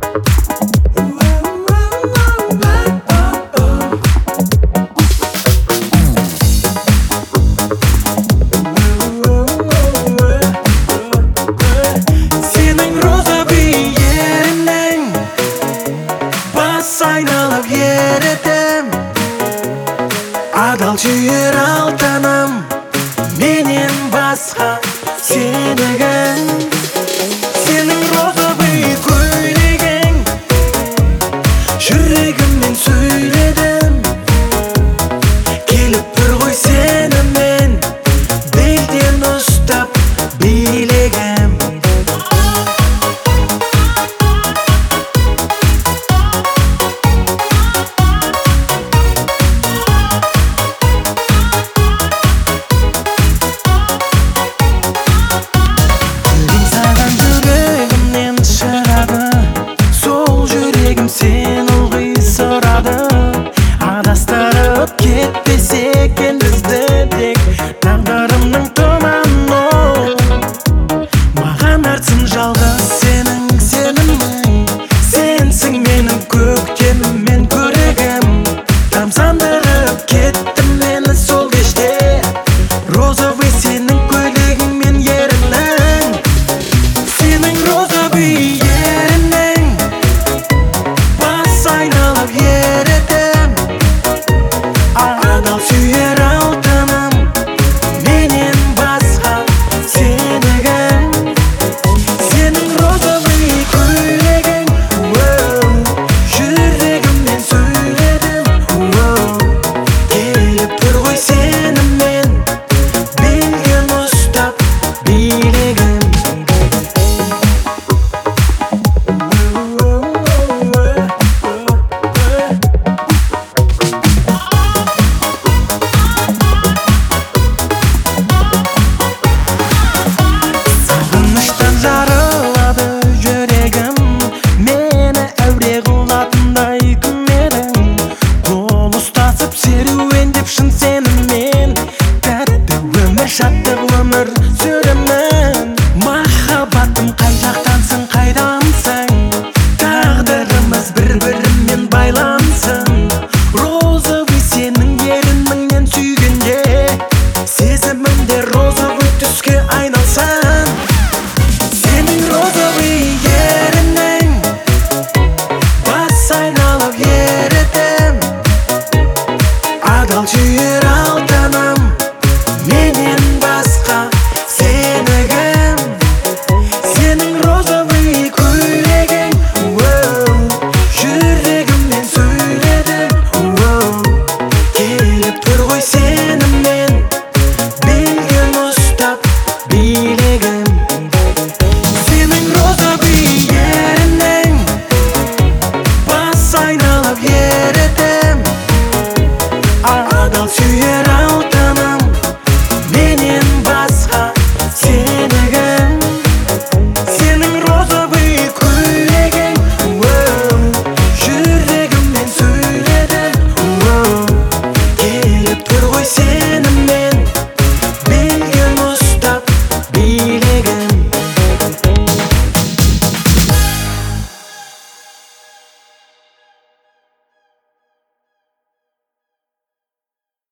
Айналып еретем адал сүйер алтыным менен басқа сенігің сенің розовый көйлегің жүрегіммен сөйледім келіп тұр ғой сенімен белден ұстап билегім сен ылғи сұрады адастырып кетпесе екен бізді тек тағдырымның тұманы маған артсын жалғыз сенің сенімің сенсің менің көктемім мен көрегім тамсандырып кеттім мені сол кеште розовый сенің көйлегің мен ерінің сенің розовый